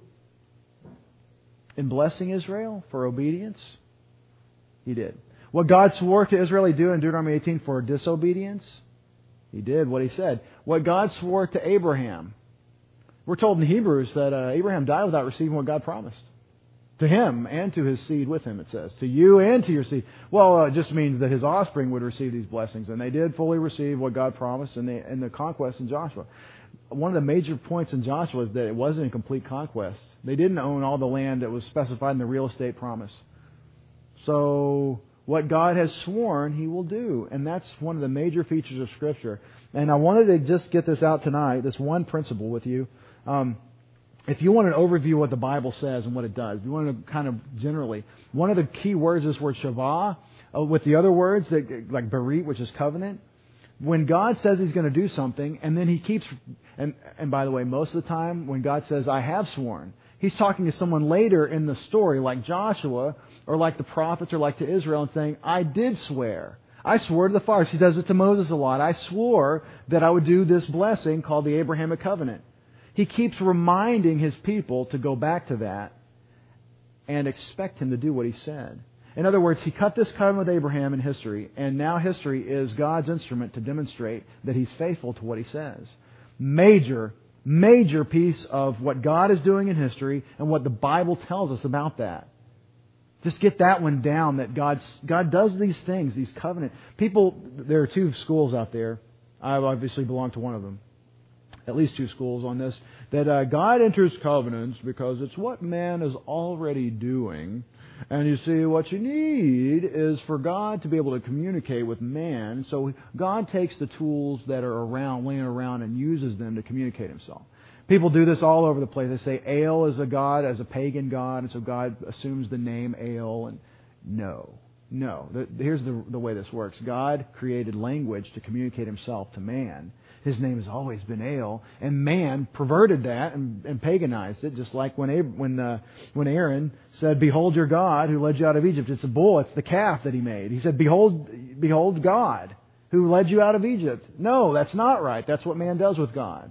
in blessing Israel for obedience, He did. What God swore to Israel He'd do in Deuteronomy eighteen for disobedience, He did what He said. What God swore to Abraham, we're told in Hebrews that uh, Abraham died without receiving what God promised. To him and to his seed with him, it says. To you and to your seed. Well, uh, it just means that his offspring would receive these blessings. And they did fully receive what God promised in the, in the conquest in Joshua. One of the major points in Joshua is that it wasn't a complete conquest. They didn't own all the land that was specified in the real estate promise. So what God has sworn He will do. And that's one of the major features of Scripture. And I wanted to just get this out tonight, this one principle with you. Um, if you want an overview of what the Bible says and what it does, if you want to kind of generally, one of the key words is this word shavah, uh, with the other words, that, like berit, which is covenant. When God says He's going to do something, and then He keeps, and, and by the way, most of the time when God says, I have sworn, He's talking to someone later in the story, like Joshua, or like the prophets, or like to Israel, and saying, I did swear. I swore to the fathers. He does it to Moses a lot. I swore that I would do this blessing called the Abrahamic covenant. He keeps reminding His people to go back to that and expect Him to do what He said. In other words, He cut this covenant with Abraham in history, and now history is God's instrument to demonstrate that He's faithful to what He says. Major Major piece of what God is doing in history and what the Bible tells us about that. Just get that one down, that God's, God does these things, these covenant. People, there are two schools out there. I obviously belong to one of them. At least two schools on this. That uh, God enters covenants because it's what man is already doing. And you see, what you need is for God to be able to communicate with man. So God takes the tools that are around, laying around, and uses them to communicate Himself. People do this all over the place. They say El is a god, as a pagan god, and so God assumes the name El. And no, no. The, here's the, the way this works. God created language to communicate Himself to man. His name has always been El, and man perverted that and, and paganized it, just like when Ab- when uh, when Aaron said, "Behold your God who led you out of Egypt." It's a bull. It's the calf that he made. He said, "Behold, behold God who led you out of Egypt." No, that's not right. That's what man does with God,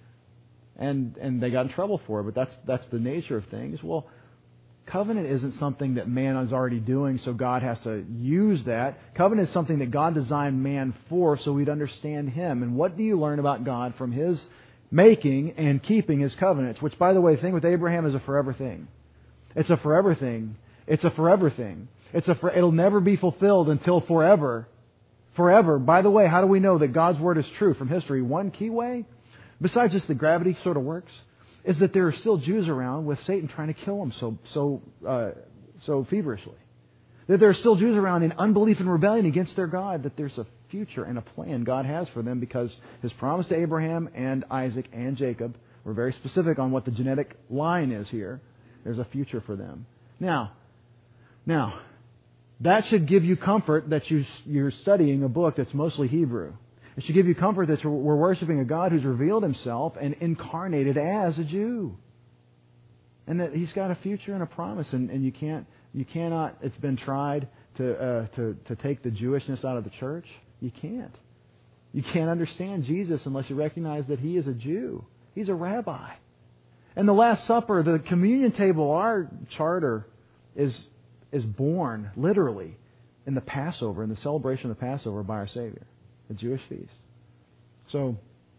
and and they got in trouble for it. But that's that's the nature of things. Well, covenant isn't something that man is already doing, so God has to use that. Covenant is something that God designed man for, so we'd understand Him. And what do you learn about God from His making and keeping His covenants? Which, by the way, the thing with Abraham is a forever thing. It's a forever thing. It's a forever thing. It's a. For, it'll never be fulfilled until forever. Forever. By the way, how do we know that God's Word is true from history? One key way, besides just the gravity sort of works, is that there are still Jews around with Satan trying to kill them so so uh, so feverishly. That there are still Jews around in unbelief and rebellion against their God, that there's a future and a plan God has for them because His promise to Abraham and Isaac and Jacob were very specific on what the genetic line is here. There's a future for them. Now, now, that should give you comfort that you, you're studying a book that's mostly Hebrew. It should give you comfort that we're worshiping a God who's revealed Himself and incarnated as a Jew. And that He's got a future and a promise, and, and you can't, you cannot, it's been tried to, uh, to, to take the Jewishness out of the church. You can't. You can't understand Jesus unless you recognize that He is a Jew. He's a rabbi. And the Last Supper, the communion table, our charter is, is born literally in the Passover, in the celebration of the Passover by our Savior, the Jewish feast. So,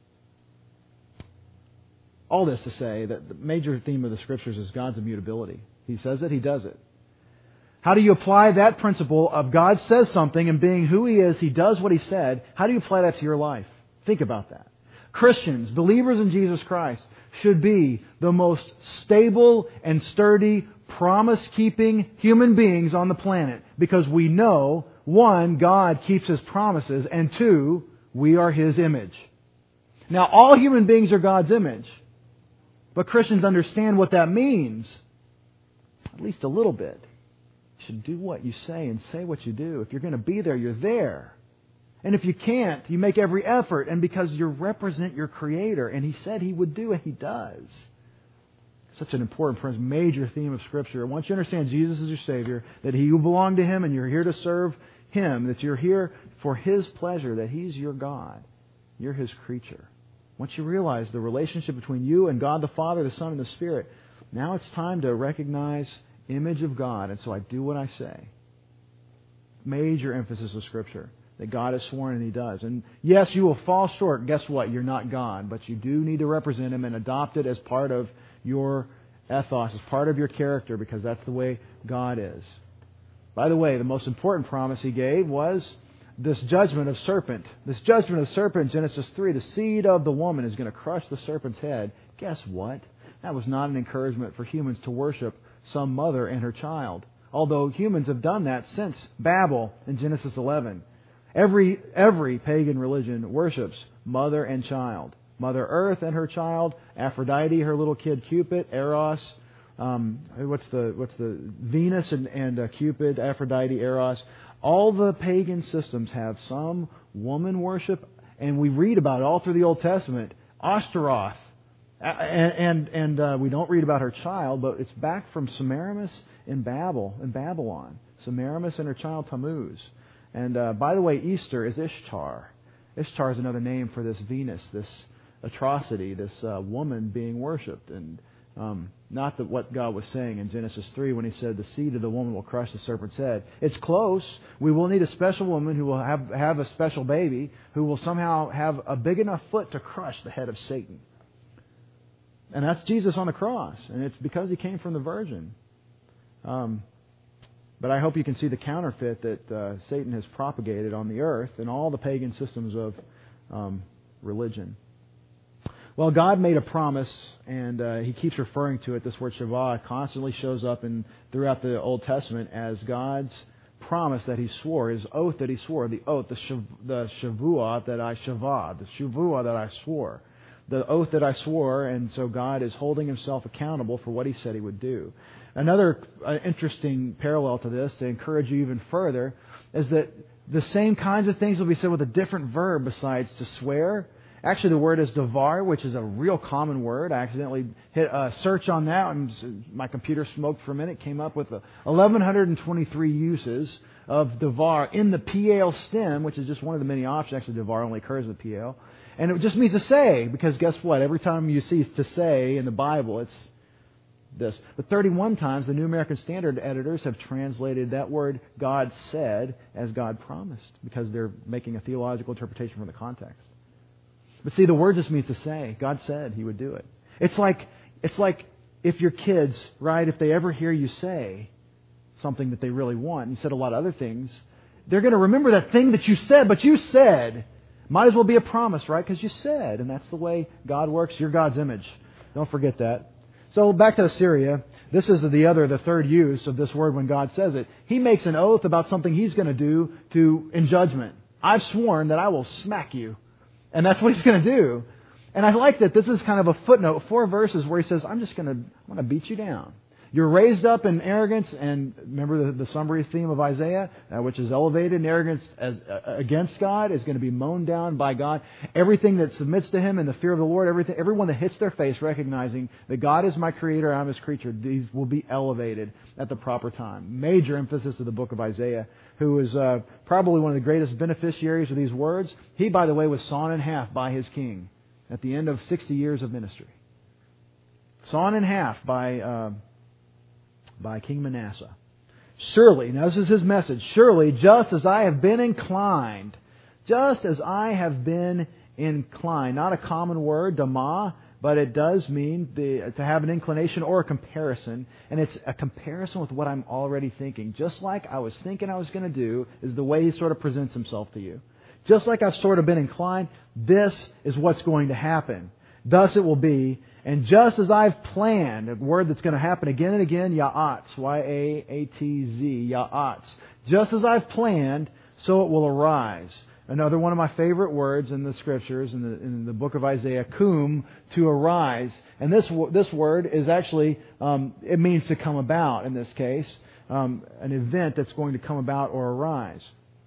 all this to say that the major theme of the Scriptures is God's immutability. He says it, He does it. How do you apply that principle of God says something and being who He is, He does what He said? How do you apply that to your life? Think about that. Christians, believers in Jesus Christ, should be the most stable and sturdy, promise-keeping human beings on the planet because we know, one, God keeps His promises, and two, we are His image. Now, all human beings are God's image, but Christians understand what that means, at least a little bit. You should do what you say and say what you do. If you're going to be there, you're there. And if you can't, you make every effort. And because you represent your Creator, and He said He would do, and He does. Such an important, major theme of Scripture. Once you understand Jesus is your Savior, that you belong to Him and you're here to serve Him, that you're here for His pleasure, that He's your God, you're His creature. Once you realize the relationship between you and God the Father, the Son, and the Spirit, now it's time to recognize image of God. And so I do what I say. Major emphasis of Scripture. That God has sworn and He does. And yes, you will fall short. Guess what? You're not God. But you do need to represent Him and adopt it as part of your ethos, as part of your character, because that's the way God is. By the way, the most important promise He gave was this judgment of serpent. This judgment of serpent, Genesis three, the seed of the woman is going to crush the serpent's head. Guess what? That was not an encouragement for humans to worship some mother and her child. Although humans have done that since Babel in Genesis eleven. Every every pagan religion worships mother and child. Mother Earth and her child, Aphrodite, her little kid Cupid, Eros, um, what's the what's the Venus and, and uh, Cupid, Aphrodite, Eros. All the pagan systems have some woman worship, and we read about it all through the Old Testament. Ashtaroth, and and, and uh, we don't read about her child, but it's back from Semiramis in Babel, in Babylon. Semiramis and her child Tammuz. And uh, by the way, Easter is Ishtar. Ishtar is another name for this Venus, this atrocity, this uh, woman being worshipped. And um, not that what God was saying in Genesis three when He said the seed of the woman will crush the serpent's head. It's close. We will need a special woman who will have, have a special baby who will somehow have a big enough foot to crush the head of Satan. And that's Jesus on the cross. And it's because He came from the Virgin. Um But I hope you can see the counterfeit that uh, Satan has propagated on the earth and all the pagan systems of um, religion. Well, God made a promise, and uh, He keeps referring to it. This word Shavah constantly shows up in throughout the Old Testament as God's promise that He swore, His oath that He swore, the oath, the, shav, the Shavuah that I Shavah, the Shavuah that I swore, the oath that I swore, and so God is holding Himself accountable for what He said He would do. Another uh, interesting parallel to this, to encourage you even further, is that the same kinds of things will be said with a different verb besides to swear. Actually, the word is devar, which is a real common word. I accidentally hit a search on that, and my computer smoked for a minute, came up with eleven twenty-three uses of devar in the Piel stem, which is just one of the many options. Actually, devar only occurs in the Piel. And it just means to say, because guess what? Every time you see to say in the Bible, it's this. But thirty-one times the New American Standard editors have translated that word God said as God promised, because they're making a theological interpretation from the context. But see, the word just means to say. God said He would do it. It's like it's like if your kids, right, if they ever hear you say something that they really want, and you said a lot of other things, they're going to remember that thing that you said, but you said. Might as well be a promise, right? Because you said, and that's the way God works. You're God's image. Don't forget that. So back to Assyria. This is the other, the third use of this word when God says it. He makes an oath about something He's going to do to in judgment. I've sworn that I will smack you. And that's what He's going to do. And I like that this is kind of a footnote, four verses where He says, I'm just going to, I'm going to beat you down. You're raised up in arrogance, and remember the, the summary theme of Isaiah, uh, which is elevated in arrogance as uh, against God is going to be mown down by God. Everything that submits to Him in the fear of the Lord, everything, everyone that hits their face recognizing that God is my Creator, I'm His creature, these will be elevated at the proper time. Major emphasis of the book of Isaiah, who is uh, probably one of the greatest beneficiaries of these words. He, by the way, was sawn in half by his king at the end of sixty years of ministry. Sawn in half by... Uh, by King Manasseh. Surely, now this is his message, surely just as I have been inclined, just as I have been inclined, not a common word, dama, but it does mean the, to have an inclination or a comparison, and it's a comparison with what I'm already thinking. Just like I was thinking I was going to do is the way He sort of presents Himself to you. Just like I've sort of been inclined, this is what's going to happen. Thus it will be. And just as I've planned, a word that's going to happen again and again, ya'atz, Y A A T Z, ya'atz. Just as I've planned, so it will arise. Another one of my favorite words in the Scriptures, in the, in the book of Isaiah, kum, to arise. And this this word is actually, um, it means to come about in this case, um, an event that's going to come about or arise.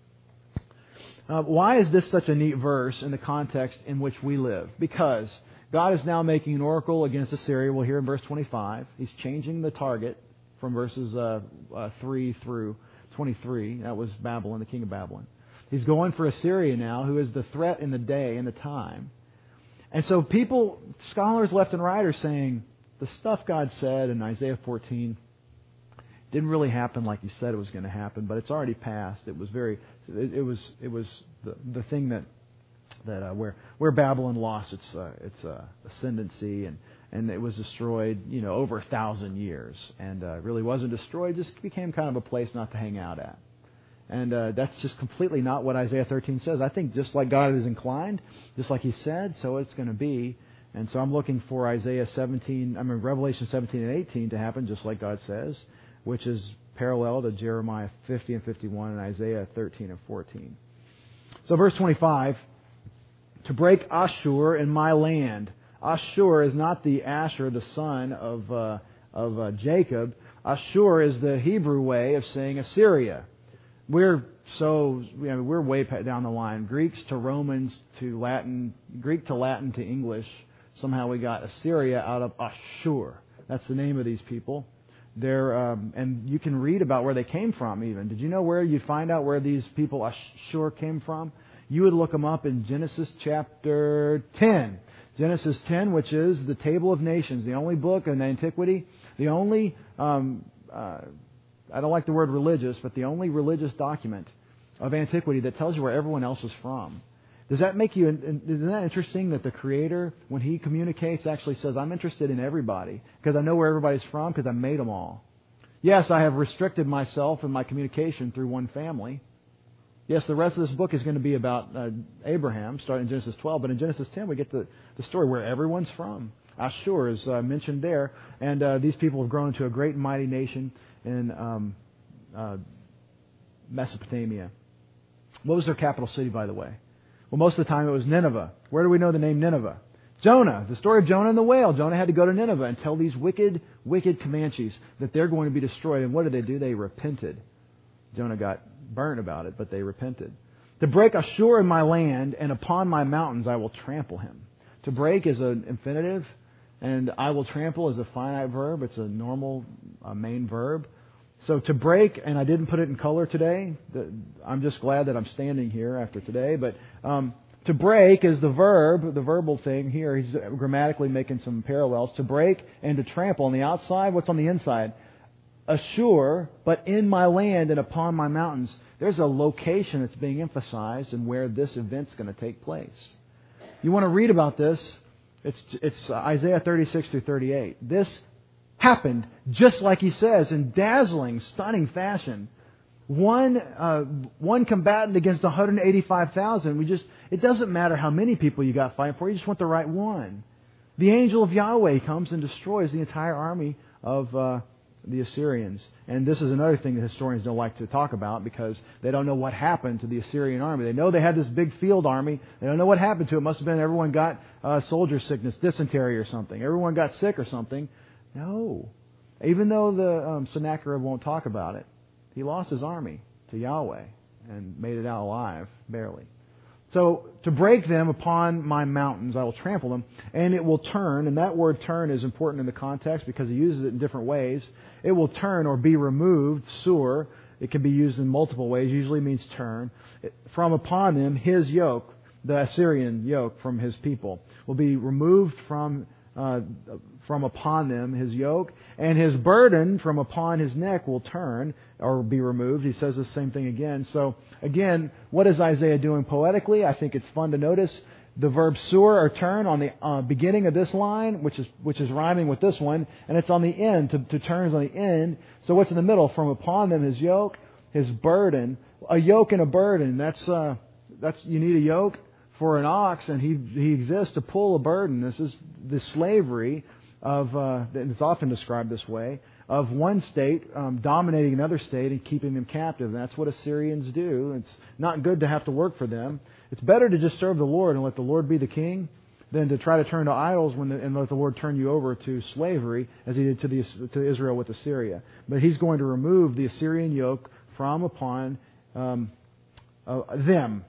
Uh, why is this such a neat verse in the context in which we live? Because God is now making an oracle against Assyria. We'll hear in verse twenty-five. He's changing the target from verses uh, uh, three through twenty-three. That was Babylon, the king of Babylon. He's going for Assyria now, who is the threat in the day and the time. And so people, scholars left and right are saying, the stuff God said in Isaiah fourteen didn't really happen like He said it was going to happen, but it's already passed. It was very, it, it was, it was the, the thing that that uh, where where Babylon lost its uh, its uh, ascendancy and and it was destroyed, you know, over a thousand years, and uh, really wasn't destroyed, just became kind of a place not to hang out at. And uh, that's just completely not what Isaiah thirteen says. I think just like God is inclined, just like He said, so it's going to be. And so I'm looking for Isaiah seventeen, I mean Revelation seventeen and eighteen to happen, just like God says, which is parallel to Jeremiah fifty and fifty-one and Isaiah thirteen and fourteen. So verse twenty-five. To break Ashur in my land. Ashur is not the Asher, the son of uh, of uh, Jacob. Ashur is the Hebrew way of saying Assyria. We're so you know, we're way down the line. Greeks to Romans to Latin, Greek to Latin to English. Somehow we got Assyria out of Ashur. That's the name of these people. They're um, and you can read about where they came from. Even did you know where you find out where these people Ashur came from? You would look them up in Genesis chapter ten. Genesis ten, which is the Table of Nations, the only book in antiquity, the only, um, uh, I don't like the word religious, but the only religious document of antiquity that tells you where everyone else is from. Does that make you, isn't that interesting that the Creator, when He communicates, actually says, I'm interested in everybody because I know where everybody's from because I made them all. Yes, I have restricted myself in my communication through one family. Yes, the rest of this book is going to be about uh, Abraham, starting in Genesis twelve. But in Genesis ten, we get the, the story where everyone's from. Ashur is uh, mentioned there. And uh, these people have grown into a great and mighty nation in um, uh, Mesopotamia. What was their capital city, by the way? Well, most of the time it was Nineveh. Where do we know the name Nineveh? Jonah, the story of Jonah and the whale. Jonah had to go to Nineveh and tell these wicked, wicked Comanches that they're going to be destroyed. And what did they do? They repented. Jonah got burnt about it, but they repented. To break Ashur in my land, and upon my mountains I will trample him. To break is an infinitive, and I will trample is a finite verb. It's a normal uh, main verb. So to break, and I didn't put it in color today. The, I'm just glad that I'm standing here after today. But um, to break is the verb, the verbal thing here. He's grammatically making some parallels. To break and to trample. On the outside, what's on the inside? Ashur, but in my land and upon my mountains. There's a location that's being emphasized and where this event's going to take place. You want to read about this? It's it's Isaiah thirty-six through thirty-eight. This happened just like he says in dazzling, stunning fashion. One uh, one combatant against one hundred eighty-five thousand. We just it doesn't matter how many people you got fighting for. You just want the right one. The angel of Yahweh comes and destroys the entire army of uh, the Assyrians. And this is another thing that historians don't like to talk about because they don't know what happened to the Assyrian army. They know they had this big field army. They don't know what happened to it. It must have been everyone got uh, soldier sickness, dysentery or something. Everyone got sick or something. No. Even though the um, Sennacherib won't talk about it, he lost his army to Yahweh and made it out alive, barely. So, to break them upon my mountains, I will trample them, and it will turn, and that word turn is important in the context because he uses it in different ways. It will turn or be removed, sur. It can be used in multiple ways, usually means turn. From upon them, his yoke, the Assyrian yoke from his people, will be removed from uh, from upon them, his yoke, and his burden from upon his neck will turn or be removed. He says the same thing again. So, again, what is Isaiah doing poetically? I think it's fun to notice the verb sur or turn on the uh, beginning of this line, which is which is rhyming with this one, and it's on the end. To, to turn is on the end. So what's in the middle? From upon them, his yoke, his burden. A yoke and a burden. That's uh, that's you need a yoke for an ox, and he he exists to pull a burden. This is the slavery of, uh, it's often described this way, of one state um, dominating another state and keeping them captive. And that's what Assyrians do. It's not good to have to work for them. It's better to just serve the Lord and let the Lord be the king than to try to turn to idols when the, and let the Lord turn you over to slavery as he did to, the, to Israel with Assyria. But he's going to remove the Assyrian yoke from upon um, uh, them.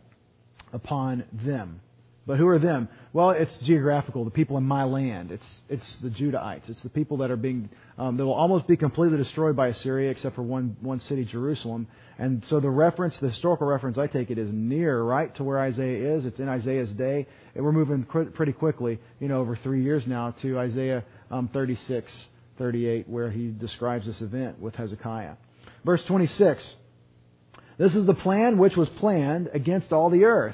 Upon them. But who are them? Well, it's geographical. The people in my land. It's it's the Judahites. It's the people that are being um, that will almost be completely destroyed by Assyria, except for one one city, Jerusalem. And so the reference, the historical reference, I take it, is near right to where Isaiah is. It's in Isaiah's day, and we're moving qu- pretty quickly, you know, over three years now to Isaiah um, thirty-six, thirty-eight, where he describes this event with Hezekiah. Verse twenty-six. This is the plan which was planned against all the earth.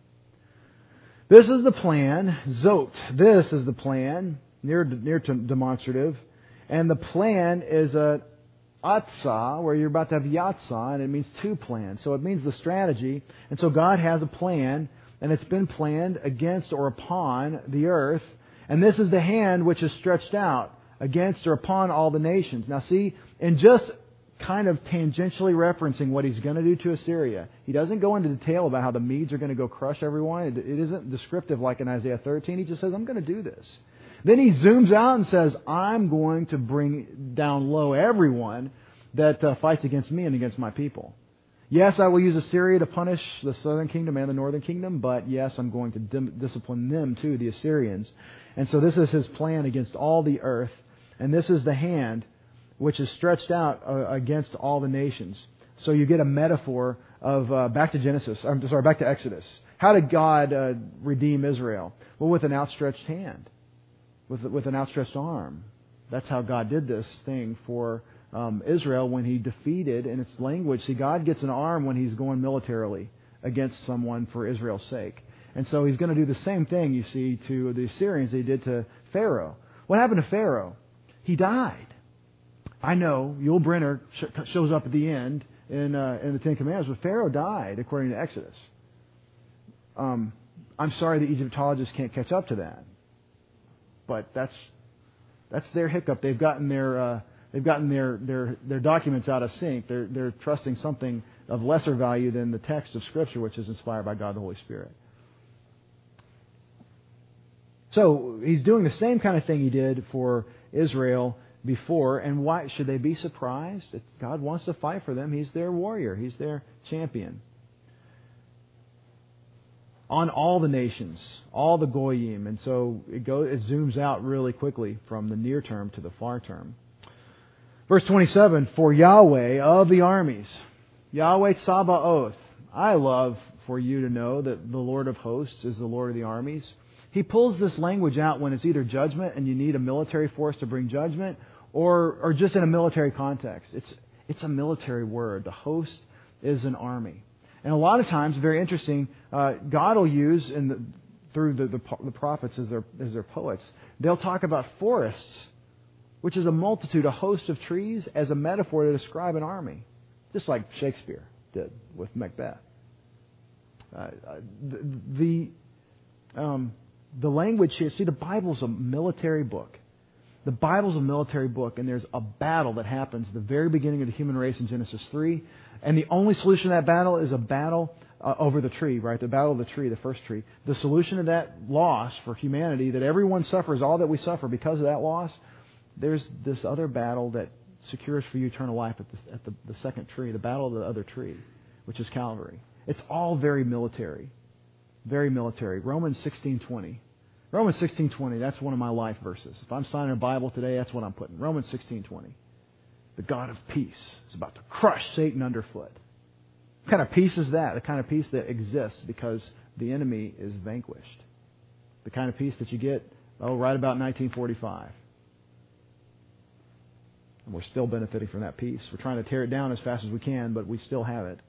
This is the plan, Zot. This is the plan, near near to demonstrative. And the plan is a Atzah, where you're about to have Yatzah, and it means two plans. So it means the strategy. And so God has a plan, and it's been planned against or upon the earth. And this is the hand which is stretched out against or upon all the nations. Now see, in just kind of tangentially referencing what he's going to do to Assyria. He doesn't go into detail about how the Medes are going to go crush everyone. It, it isn't descriptive like in Isaiah thirteen. He just says, I'm going to do this. Then he zooms out and says, I'm going to bring down low everyone that uh, fights against me and against my people. Yes, I will use Assyria to punish the southern kingdom and the northern kingdom, but yes, I'm going to dim- discipline them too, the Assyrians. And so this is his plan against all the earth, and this is the hand which is stretched out uh, against all the nations. So you get a metaphor of, uh, back to Genesis, I'm sorry, back to Exodus. How did God uh, redeem Israel? Well, with an outstretched hand, with with an outstretched arm. That's how God did this thing for um, Israel when he defeated, in its language, see, God gets an arm when he's going militarily against someone for Israel's sake. And so he's going to do the same thing, you see, to the Assyrians that he did to Pharaoh. What happened to Pharaoh? He died. I know, Yul Brynner sh- shows up at the end in uh, in the Ten Commandments, but Pharaoh died according to Exodus. Um, I'm sorry the Egyptologists can't catch up to that, but that's that's their hiccup. They've gotten their uh, they've gotten their, their their documents out of sync. They're they're trusting something of lesser value than the text of Scripture, which is inspired by God the Holy Spirit. So he's doing the same kind of thing he did for Israel before, and why should they be surprised? It's, God wants to fight for them. He's their warrior. He's their champion. On all the nations, all the goyim, and so it goes. It zooms out really quickly from the near term to the far term. Verse twenty-seven: For Yahweh of the armies, Yahweh Tsabaoth. I love for you to know that the Lord of hosts is the Lord of the armies. He pulls this language out when it's either judgment and you need a military force to bring judgment, or or just in a military context. It's it's a military word. The host is an army. And a lot of times, very interesting, uh, God will use in the, through the, the, the prophets as their, as their poets, they'll talk about forests, which is a multitude, a host of trees, as a metaphor to describe an army. Just like Shakespeare did with Macbeth. Uh, the... the um, the language here, see, the Bible's a military book. The Bible's a military book, and there's a battle that happens at the very beginning of the human race in Genesis three. And the only solution to that battle is a battle uh, over the tree, right? The battle of the tree, the first tree. The solution to that loss for humanity, that everyone suffers, all that we suffer because of that loss, there's this other battle that secures for you eternal life at, the, at the, the second tree, the battle of the other tree, which is Calvary. It's all very military. Very military. Romans sixteen twenty. Romans sixteen twenty, that's one of my life verses. If I'm signing a Bible today, that's what I'm putting. Romans sixteen twenty. The God of peace is about to crush Satan underfoot. What kind of peace is that? The kind of peace that exists because the enemy is vanquished. The kind of peace that you get, oh, right about nineteen forty-five. And we're still benefiting from that peace. We're trying to tear it down as fast as we can, but we still have it.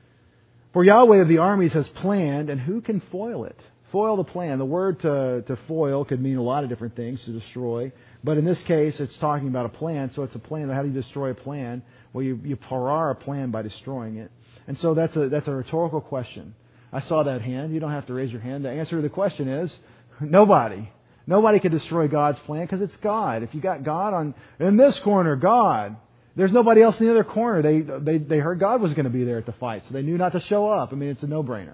For Yahweh of the armies has planned, and who can foil it? Foil the plan. The word to, to foil could mean a lot of different things, to destroy. But in this case, it's talking about a plan. So it's a plan. How do you destroy a plan? Well, you, you parar a plan by destroying it. And so that's a, that's a rhetorical question. I saw that hand. You don't have to raise your hand. The answer to the question is nobody. Nobody can destroy God's plan because it's God. If you got God on in this corner, God. There's nobody else in the other corner. They, they, they heard God was going to be there at the fight, so they knew not to show up. I mean, it's a no-brainer.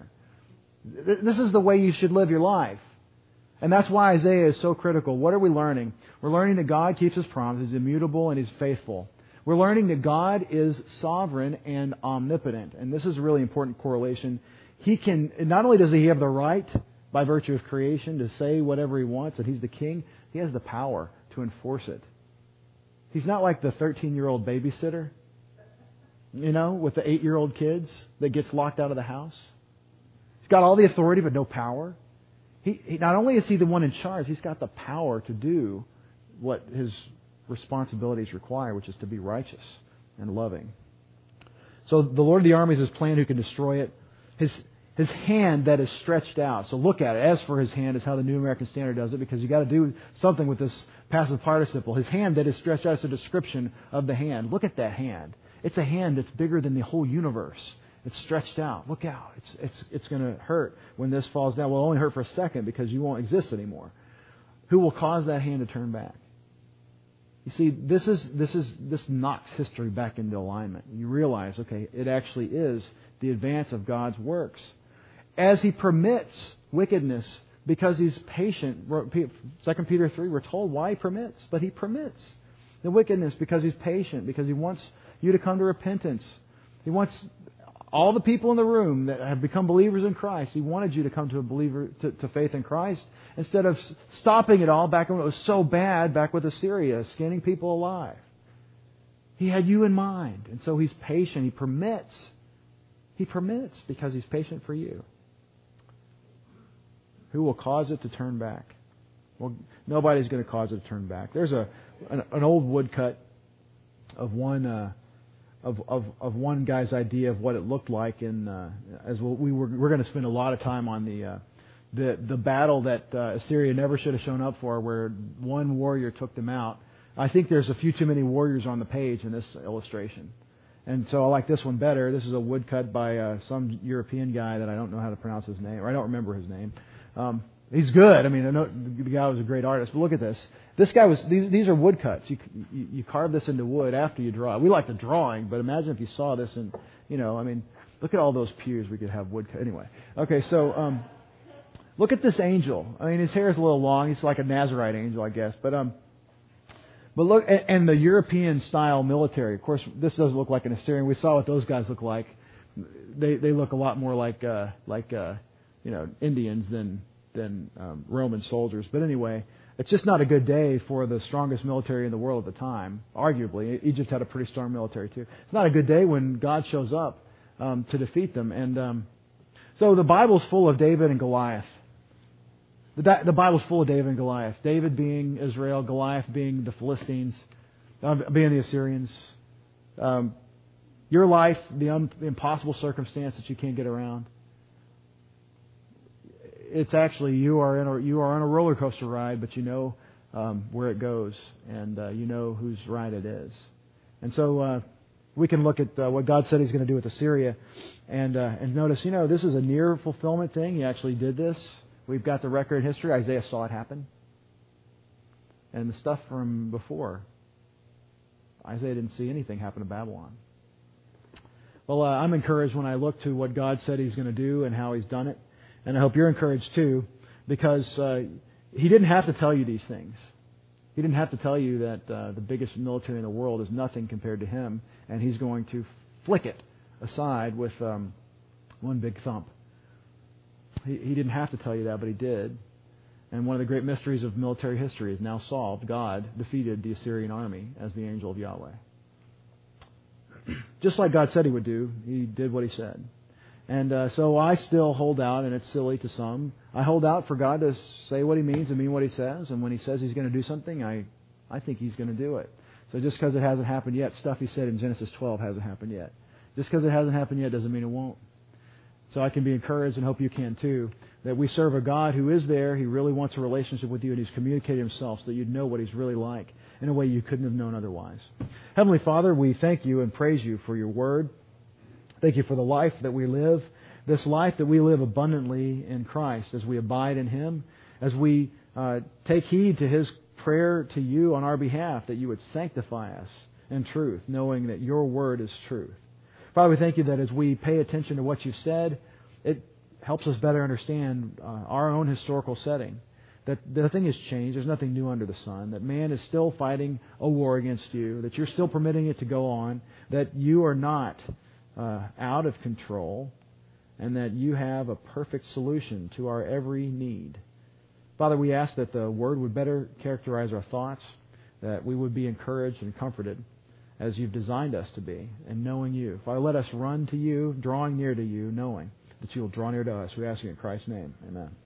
This is the way you should live your life. And that's why Isaiah is so critical. What are we learning? We're learning that God keeps His promise. He's immutable and He's faithful. We're learning that God is sovereign and omnipotent. And this is a really important correlation. He can, not only does He have the right, by virtue of creation, to say whatever He wants, and He's the king, He has the power to enforce it. He's not like the thirteen-year-old babysitter, you know, with the eight-year-old kids that gets locked out of the house. He's got all the authority but no power. He, he not only is He the one in charge, He's got the power to do what His responsibilities require, which is to be righteous and loving. So the Lord of the armies has planned who can destroy it. His His hand that is stretched out. So look at it. As for His hand is how the New American Standard does it, because you got to do something with this passive participle. His hand that is stretched out is a description of the hand. Look at that hand. It's a hand that's bigger than the whole universe. It's stretched out. Look out. It's it's it's going to hurt when this falls down. Well, it'll only hurt for a second because you won't exist anymore. Who will cause that hand to turn back? You see, this is this is this knocks history back into alignment. You realize, okay, it actually is the advance of God's works. As He permits wickedness because He's patient. Second Peter three, we're told why He permits. But He permits the wickedness because He's patient, because He wants you to come to repentance. He wants all the people in the room that have become believers in Christ. He wanted you to come to a believer to, to faith in Christ instead of stopping it all back when it was so bad back with Assyria, skinning people alive. He had you in mind. And so He's patient. He permits. He permits because He's patient for you. Who will cause it to turn back? Well, nobody's going to cause it to turn back. There's a an, an old woodcut of one uh, of, of of one guy's idea of what it looked like. In uh, as we were we're going to spend a lot of time on the uh, the the battle that uh, Assyria never should have shown up for, where one warrior took them out. I think there's a few too many warriors on the page in this illustration. And so I like this one better. This is a woodcut by uh, some European guy that I don't know how to pronounce his name, or I don't remember his name. Um, he's good. I mean, I know the guy was a great artist. But look at this. This guy was. These these are woodcuts. You, you you carve this into wood after you draw. We like the drawing, but imagine if you saw this and you know. I mean, look at all those pews we could have woodcut. Anyway, okay. So um, look at this angel. I mean, his hair is a little long. He's like a Nazarite angel, I guess. But um. But look, and the European-style military. Of course, this does look like an Assyrian. We saw what those guys look like. They they look a lot more like uh, like uh, you know Indians than than um, Roman soldiers. But anyway, it's just not a good day for the strongest military in the world at the time. Arguably, Egypt had a pretty strong military too. It's not a good day when God shows up um, to defeat them. And um, so the Bible's full of David and Goliath. The, the Bible's full of David and Goliath. David being Israel, Goliath being the Philistines, uh, being the Assyrians. Um, your life, the un, impossible circumstance that you can't get around. It's actually you are in a you are on a roller coaster ride, but you know um, where it goes, and uh, you know whose ride it is. And so uh, we can look at uh, what God said He's going to do with Assyria, and uh, and notice, you know, this is a near fulfillment thing. He actually did this. We've got the record in history. Isaiah saw it happen. And the stuff from before, Isaiah didn't see anything happen to Babylon. Well, uh, I'm encouraged when I look to what God said He's going to do and how He's done it. And I hope you're encouraged too, because uh, He didn't have to tell you these things. He didn't have to tell you that uh, the biggest military in the world is nothing compared to Him, and He's going to flick it aside with um, one big thump. He, he didn't have to tell you that, but He did. And one of the great mysteries of military history is now solved. God defeated the Assyrian army as the angel of Yahweh. Just like God said He would do, He did what He said. And uh, so I still hold out, and it's silly to some. I hold out for God to say what He means and mean what He says. And when He says He's going to do something, I, I think He's going to do it. So just because it hasn't happened yet, stuff He said in Genesis twelve hasn't happened yet. Just because it hasn't happened yet doesn't mean it won't. So I can be encouraged, and hope you can too, that we serve a God who is there. He really wants a relationship with you, and He's communicated Himself so that you'd know what He's really like in a way you couldn't have known otherwise. Heavenly Father, we thank You and praise You for Your Word. Thank You for the life that we live, this life that we live abundantly in Christ as we abide in Him, as we uh, take heed to His prayer to You on our behalf, that You would sanctify us in truth, knowing that Your Word is truth. Father, we thank You that as we pay attention to what You've said, it helps us better understand uh, our own historical setting. That nothing has changed. There's nothing new under the sun. That man is still fighting a war against You. That You're still permitting it to go on. That You are not uh, out of control. And that You have a perfect solution to our every need. Father, we ask that the Word would better characterize our thoughts. That we would be encouraged and comforted as You've designed us to be, and knowing You. Father, let us run to You, drawing near to You, knowing that You will draw near to us. We ask You in Christ's name. Amen.